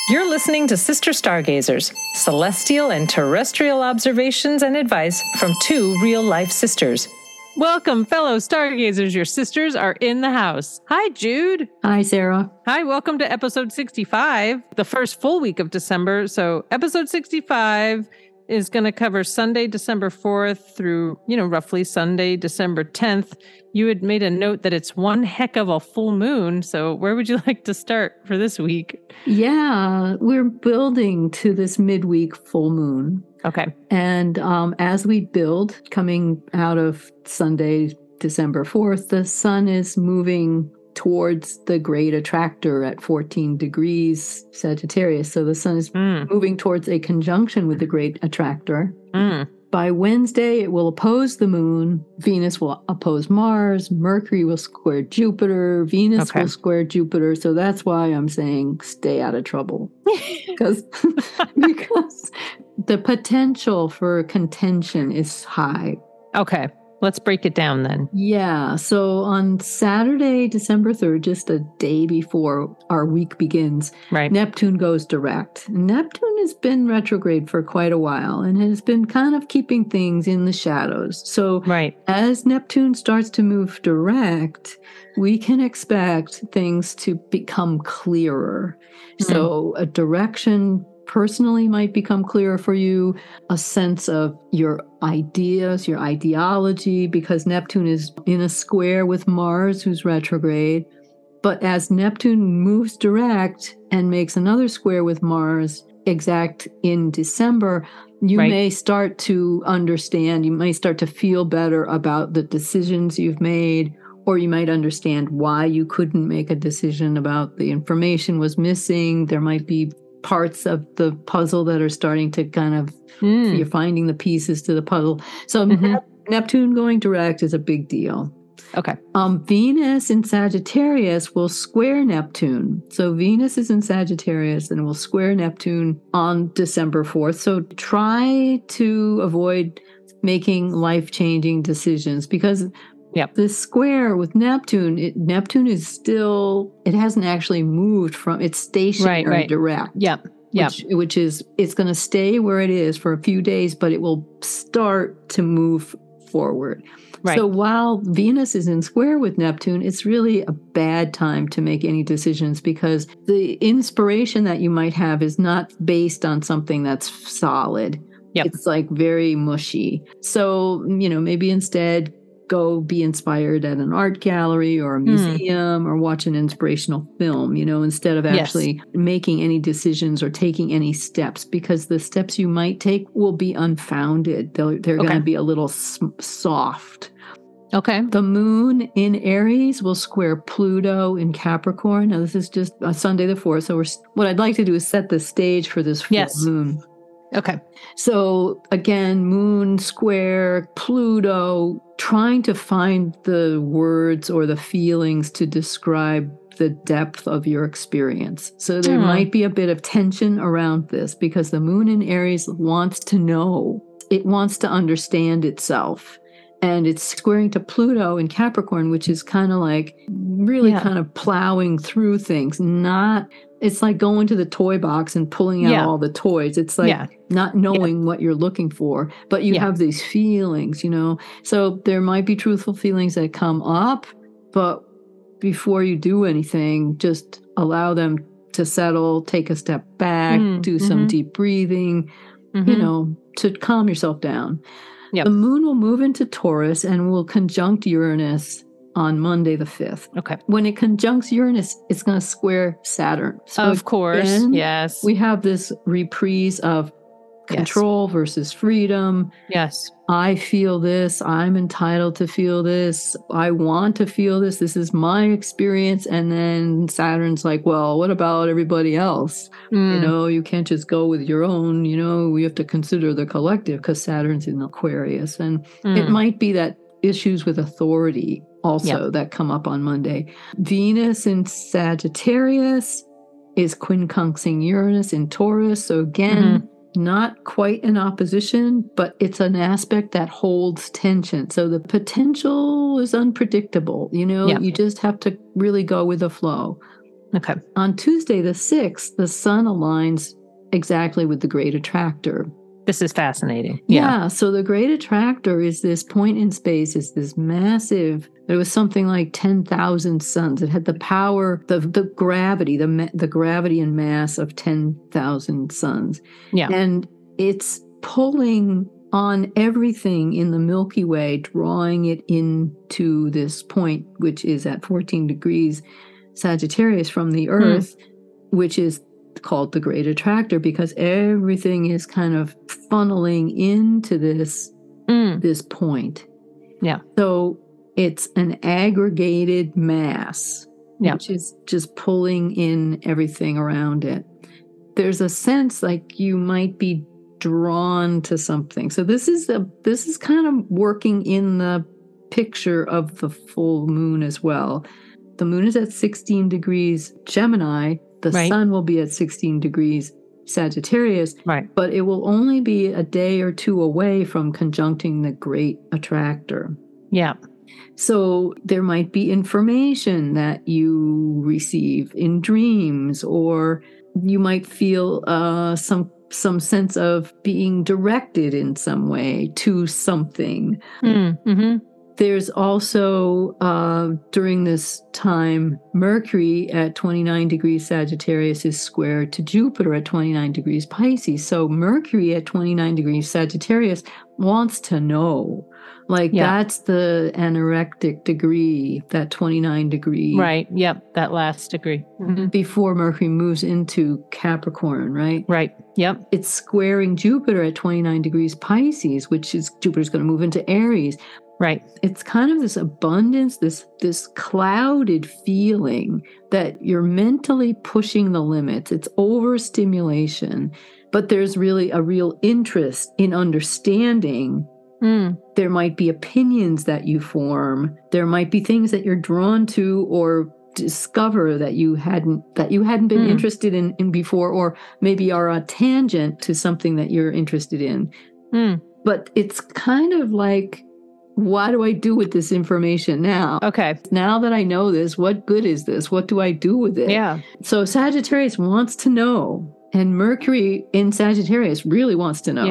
You're listening to Sister Stargazers, celestial and terrestrial observations and advice from two real-life sisters. Welcome, fellow stargazers. Your sisters are in the house. Hi, Jude. Hi, Sarah. Hi, welcome to episode 65, the first full week of December. So episode 65 is going to cover Sunday, December 4th through, roughly Sunday, December 10th. You had made a note that it's one heck of a full moon. So where would you like to start for this week? Yeah, we're building to this midweek full moon. Okay. And as we build, coming out of Sunday, December 4th, the sun is moving towards the great attractor at 14 degrees Sagittarius. So the sun is moving towards a conjunction with the great attractor. By Wednesday, it will oppose the moon. Venus will oppose Mars. Mercury will square Jupiter. Venus will square Jupiter. So that's why I'm saying stay out of trouble. because the potential for contention is high. Okay. Let's break it down then. Yeah. So on Saturday, December 3rd, just a day before our week begins, Neptune goes direct. Neptune has been retrograde for quite a while and has been kind of keeping things in the shadows. So as Neptune starts to move direct, we can expect things to become clearer. So a direction personally might become clearer for you, a sense of your ideas, your ideology, because Neptune is in a square with Mars, who's retrograde. But as Neptune moves direct and makes another square with Mars, exact in December, you may start to understand, you may start to feel better about the decisions you've made, or you might understand why you couldn't make a decision about the information was missing. There might be parts of the puzzle that are starting to kind of, you're finding the pieces to the puzzle. So Neptune going direct is a big deal. Okay. Venus in Sagittarius will square Neptune. So Venus is in Sagittarius and will square Neptune on December 4th. So try to avoid making life-changing decisions because this square with Neptune, Neptune is still, it hasn't actually moved from, it's stationary direct. Which is, it's going to stay where it is for a few days, but it will start to move forward. So while Venus is in square with Neptune, it's really a bad time to make any decisions because the inspiration that you might have is not based on something that's solid. It's like very mushy. So, maybe instead go be inspired at an art gallery or a museum or watch an inspirational film, instead of actually making any decisions or taking any steps, because the steps you might take will be unfounded. They're going to be a little soft. Okay. The moon in Aries will square Pluto in Capricorn. Now, this is just Sunday the 4th. So what I'd like to do is set the stage for this full moon. Okay. So again, moon square, Pluto, trying to find the words or the feelings to describe the depth of your experience. So there might be a bit of tension around this because the moon in Aries wants to know. It wants to understand itself. And it's squaring to Pluto in Capricorn, which is kind of like really kind of plowing through things. It's like going to the toy box and pulling out all the toys. It's like not knowing what you're looking for, but you have these feelings, So there might be truthful feelings that come up, but before you do anything, just allow them to settle, take a step back, do some deep breathing, to calm yourself down. The moon will move into Taurus and will conjunct Uranus on Monday the 5th. Okay. When it conjuncts Uranus, it's going to square Saturn. So of course, again, we have this reprise of control versus freedom. Yes. I feel this. I'm entitled to feel this. I want to feel this. This is my experience. And then Saturn's like, well, what about everybody else? You can't just go with your own, we have to consider the collective because Saturn's in Aquarius. And it might be that issues with authority also that come up on Monday. Venus in Sagittarius is quincunxing Uranus in Taurus. So again, not quite an opposition, but it's an aspect that holds tension. So the potential is unpredictable. You just have to really go with the flow. Okay. On Tuesday, the 6th, the sun aligns exactly with the Great Attractor. This is fascinating. Yeah. So the Great Attractor is this point in space, is this massive, it was something like 10,000 suns. It had the power, the gravity, the gravity and mass of 10,000 suns. Yeah. And it's pulling on everything in the Milky Way, drawing it into this point, which is at 14 degrees Sagittarius from the Earth, which is called the Great Attractor, because everything is kind of funneling into this point. Yeah. So it's an aggregated mass, which is just pulling in everything around it. There's a sense like you might be drawn to something. So this is kind of working in the picture of the full moon as well. The moon is at 16 degrees Gemini. The sun will be at 16 degrees Sagittarius, but it will only be a day or two away from conjuncting the Great Attractor. Yeah. So there might be information that you receive in dreams, or you might feel some sense of being directed in some way to something. Mm-hmm. There's also, during this time, Mercury at 29 degrees Sagittarius is square to Jupiter at 29 degrees Pisces. So Mercury at 29 degrees Sagittarius wants to know. That's the anorectic degree, that 29 degree. Right. Yep. That last degree. Mm-hmm. Before Mercury moves into Capricorn, right? Right. Yep. It's squaring Jupiter at 29 degrees Pisces, which is Jupiter's going to move into Aries. Right. It's kind of this abundance, this clouded feeling that you're mentally pushing the limits. It's overstimulation, but there's really a real interest in understanding. There might be opinions that you form. There might be things that you're drawn to or discover that you hadn't been interested in before, or maybe are a tangent to something that you're interested in. But it's kind of like, what do I do with this information now? Okay. Now that I know this, what good is this? What do I do with it? Yeah. So Sagittarius wants to know. And Mercury in Sagittarius really wants to know.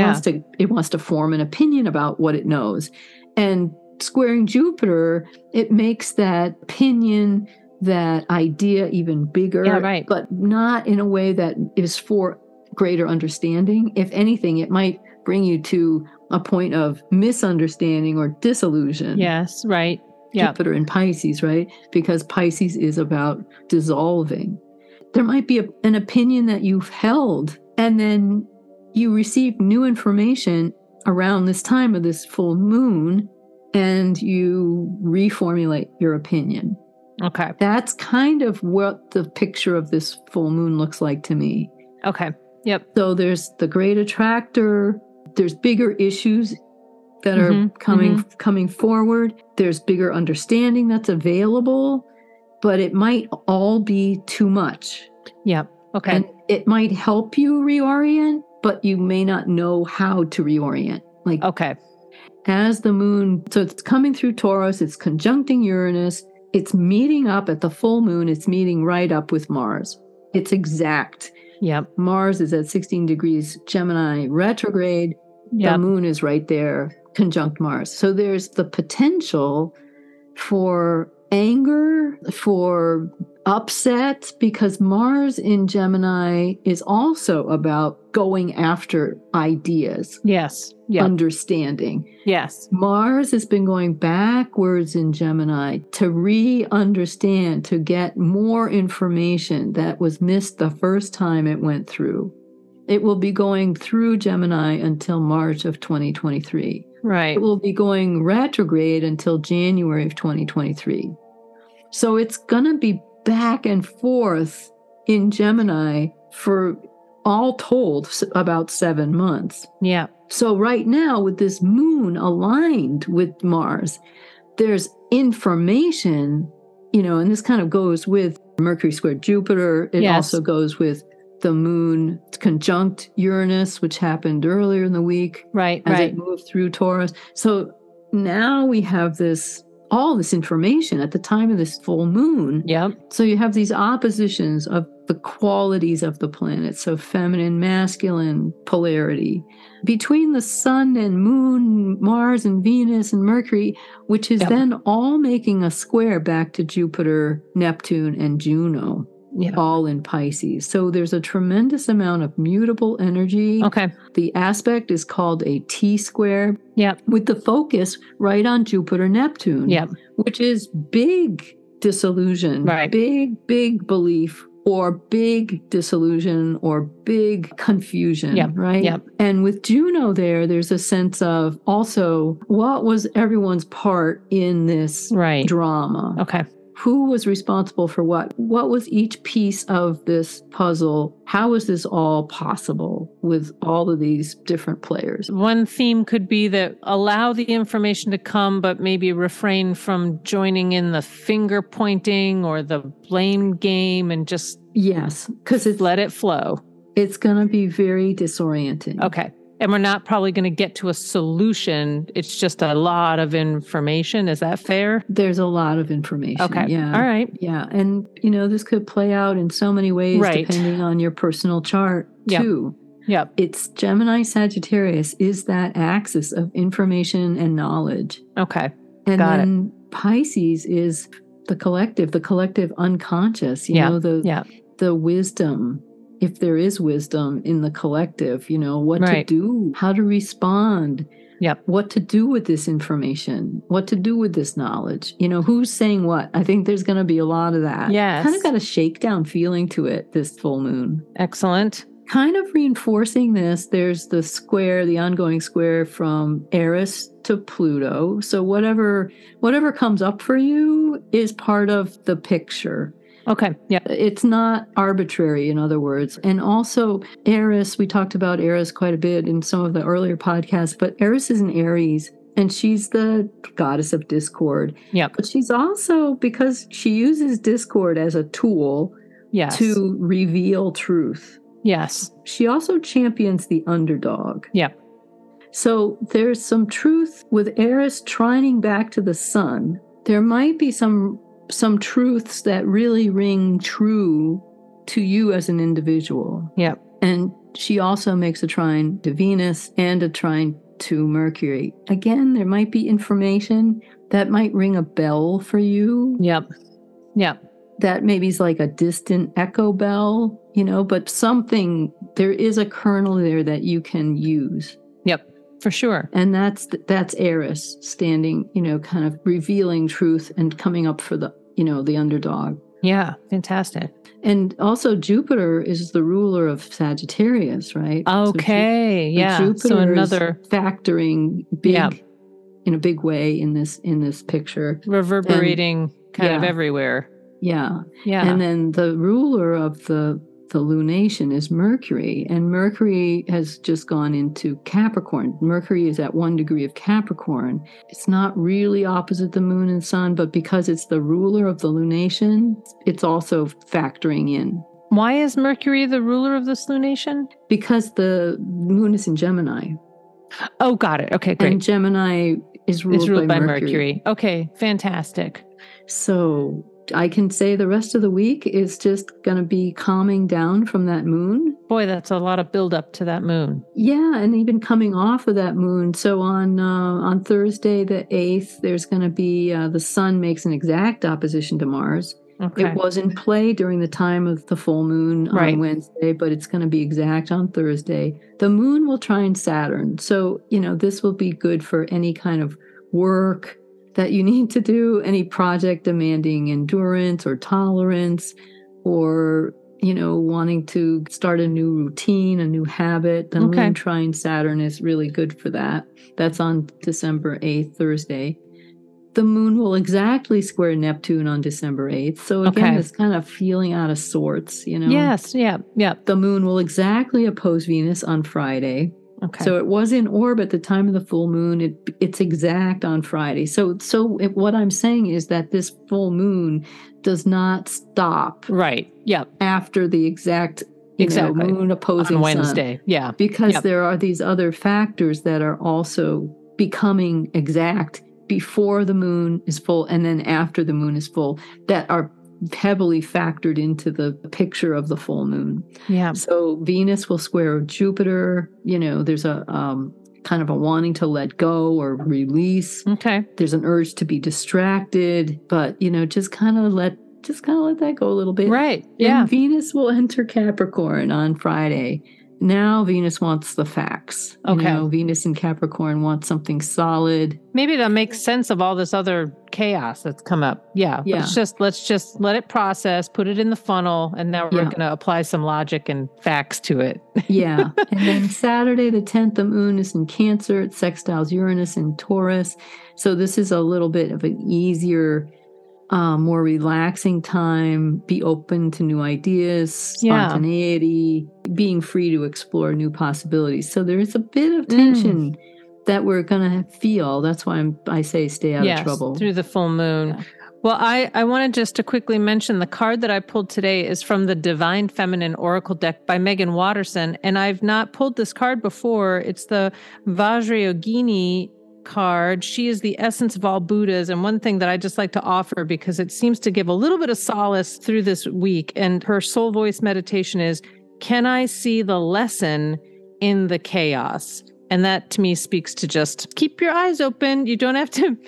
It wants to form an opinion about what it knows. And squaring Jupiter, it makes that opinion, that idea even bigger, but not in a way that is for greater understanding. If anything, it might bring you to a point of misunderstanding or disillusion. Yes, right. Yeah. Jupiter in Pisces, right? Because Pisces is about dissolving. There might be an opinion that you've held, and then you receive new information around this time of this full moon, and you reformulate your opinion. Okay. That's kind of what the picture of this full moon looks like to me. Okay. Yep. So there's the Great Attractor. There's bigger issues that are coming forward. There's bigger understanding that's available, but it might all be too much. Yeah. Okay. And it might help you reorient, but you may not know how to reorient. Okay. As the moon, so it's coming through Taurus, it's conjuncting Uranus, it's meeting up at the full moon, it's meeting right up with Mars. It's exact. Yep. Mars is at 16 degrees Gemini retrograde. The moon is right there, conjunct Mars. So there's the potential for anger, for upset, because Mars in Gemini is also about going after ideas. Yes. Yep. Understanding. Yes. Mars has been going backwards in Gemini to re-understand, to get more information that was missed the first time it went through. It will be going through Gemini until March of 2023. Right. It will be going retrograde until January of 2023. So it's going to be back and forth in Gemini for all told about 7 months. Yeah. So right now, with this moon aligned with Mars, there's information, and this kind of goes with Mercury squared Jupiter. It also goes with the moon conjunct Uranus, which happened earlier in the week. Right. As it moved through Taurus. So now we have this all this information at the time of this full moon. Yep. So you have these oppositions of the qualities of the planet. So feminine, masculine polarity between the sun and moon, Mars and Venus and Mercury, which is then all making a square back to Jupiter, Neptune, and Juno. All in Pisces. So there's a tremendous amount of mutable energy. Okay. The aspect is called a T-square. Yep. With the focus right on Jupiter, Neptune. Yep. Which is big disillusion. Right. Big belief or big disillusion or big confusion. Yep. Right? Yep. And with Juno there's a sense of also what was everyone's part in this drama. Okay. Who was responsible for what? What was each piece of this puzzle? How was this all possible with all of these different players? One theme could be that allow the information to come, but maybe refrain from joining in the finger pointing or the blame game and just because let it flow. It's going to be very disorienting. Okay. And we're not probably going to get to a solution. It's just a lot of information. Is that fair? There's a lot of information. Okay. Yeah. All right. Yeah. And, this could play out in so many ways depending on your personal chart, too. Yep. It's Gemini Sagittarius is that axis of information and knowledge. Okay. And then Pisces is the collective unconscious, the wisdom. If there is wisdom in the collective, what to do, how to respond, what to do with this information, what to do with this knowledge, who's saying what. I think there's going to be a lot of that. Yes. Kind of got a shakedown feeling to it this full moon. Excellent. Kind of reinforcing this, there's the ongoing square from Eris to Pluto. So whatever comes up for you is part of the picture. Okay. Yeah. It's not arbitrary, in other words. And also Eris, we talked about Eris quite a bit in some of the earlier podcasts, but Eris is an Aries and she's the goddess of discord. Yeah. But she's also, because she uses discord as a tool to reveal truth. Yes. She also champions the underdog. Yeah. So there's some truth with Eris trining back to the sun. There might be some truths that really ring true to you as an individual. Yeah. And she also makes a trine to Venus and a trine to Mercury. Again, there might be information that might ring a bell for you. Yep. Yep. That maybe is like a distant echo bell, but there is a kernel there that you can use. Yep. For sure. And that's Eris standing, kind of revealing truth and coming up for the underdog. Yeah. Fantastic. And also Jupiter is the ruler of Sagittarius, right? Okay. So Jupiter another is factoring in a big way in this picture. Reverberating of everywhere. Yeah. Yeah. And then the ruler of the lunation is Mercury, and Mercury has just gone into Capricorn. Mercury is at 1 degree of Capricorn. It's not really opposite the moon and sun, but because it's the ruler of the lunation, it's also factoring in. Why is Mercury the ruler of this lunation? Because the moon is in Gemini. Oh, got it. Okay, great. And Gemini is ruled by Mercury. Okay, fantastic. So I can say the rest of the week is just going to be calming down from that moon. Boy, that's a lot of buildup to that moon. Yeah, and even coming off of that moon. So on Thursday, the 8th, there's going to be the sun makes an exact opposition to Mars. Okay. It was in play during the time of the full moon on Wednesday, but it's going to be exact on Thursday. The moon will trine Saturn. So, this will be good for any kind of work that you need to do, any project demanding endurance or tolerance, or, wanting to start a new routine, a new habit. The moon trine Saturn is really good for that. That's on December 8th, Thursday. The moon will exactly square Neptune on December 8th. So again, it's kind of feeling out of sorts, Yes, yeah. The moon will exactly oppose Venus on Friday. Okay. So it was in orb at the time of the full moon. It's exact on Friday. So what I'm saying is that this full moon does not stop. Right. Yep. After the exact moon opposing on Wednesday. sun. Yeah. Because there are these other factors that are also becoming exact before the moon is full and then after the moon is full that are heavily factored into the picture of the full moon. Yeah. So Venus will square Jupiter. There's a kind of a wanting to let go or release. Okay. There's an urge to be distracted, but just kind of let that go a little bit. Right. Yeah. And Venus will enter Capricorn on Friday. Now Venus wants the facts. Okay. Venus in Capricorn wants something solid. Maybe to make sense of all this other chaos that's come up. Yeah. Let's just let it process, put it in the funnel, and now we're going to apply some logic and facts to it. Yeah. And then Saturday the 10th, the moon is in Cancer. It sextiles Uranus in Taurus. So this is a little bit of an easier, more relaxing time. Be open to new ideas, spontaneity, being free to explore new possibilities. So there is a bit of tension that we're going to feel. That's why I say stay out of trouble. Through the full moon. Yeah. Well, I wanted just to quickly mention the card that I pulled today is from the Divine Feminine Oracle deck by Megan Watterson. And I've not pulled this card before. It's the Vajrayogini card. She is the essence of all Buddhas. And one thing that I just like to offer, because it seems to give a little bit of solace through this week, and her soul voice meditation is, can I see the lesson in the chaos? And that to me speaks to just keep your eyes open. You don't have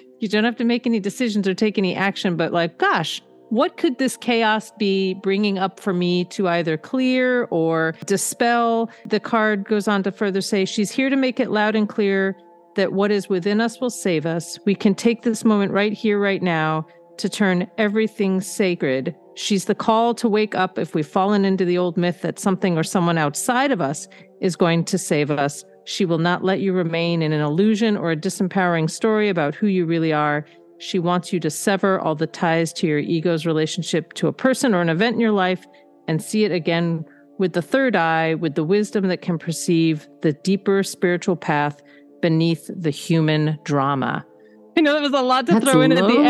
to make any decisions or take any action, but like, gosh, what could this chaos be bringing up for me to either clear or dispel? The card goes on to further say, she's here to make it loud and clear that what is within us will save us. We can take this moment right here, right now, to turn everything sacred. She's the call to wake up if we've fallen into the old myth that something or someone outside of us is going to save us. She will not let you remain in an illusion or a disempowering story about who you really are. She wants you to sever all the ties to your ego's relationship to a person or an event in your life and see it again with the third eye, with the wisdom that can perceive the deeper spiritual path beneath the human drama. I know that was a lot to throw in at the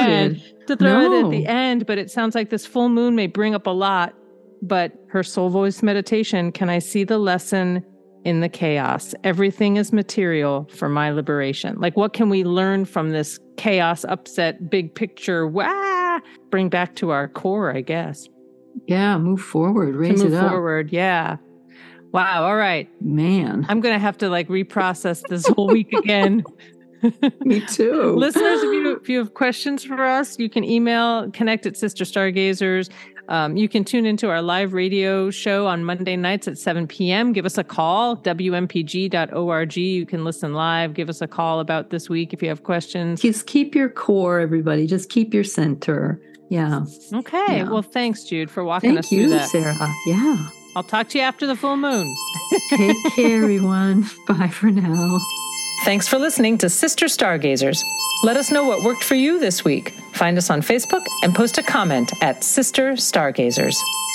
end. But it sounds like this full moon may bring up a lot. But her soul voice meditation, can I see the lesson in the chaos? Everything is material for my liberation. Like, what can we learn from this chaos, upset, big picture? Bring back to our core, I guess. Yeah, move forward, raise it up. Move forward, yeah. Wow, all right. Man. I'm going to have to reprocess this whole week again. Me too. Listeners, if you have questions for us, you can email connect@sisterstargazers. You can tune into our live radio show on Monday nights at 7 p.m. Give us a call, wmpg.org. You can listen live. Give us a call about this week if you have questions. Just keep your core, everybody. Just keep your center. Yeah. Okay. Yeah. Well, thanks, Jude, for walking us through that. Thank you, Sarah. Yeah. I'll talk to you after the full moon. Take care, everyone. Bye for now. Thanks for listening to Sister Stargazers. Let us know what worked for you this week. Find us on Facebook and post a comment at Sister Stargazers.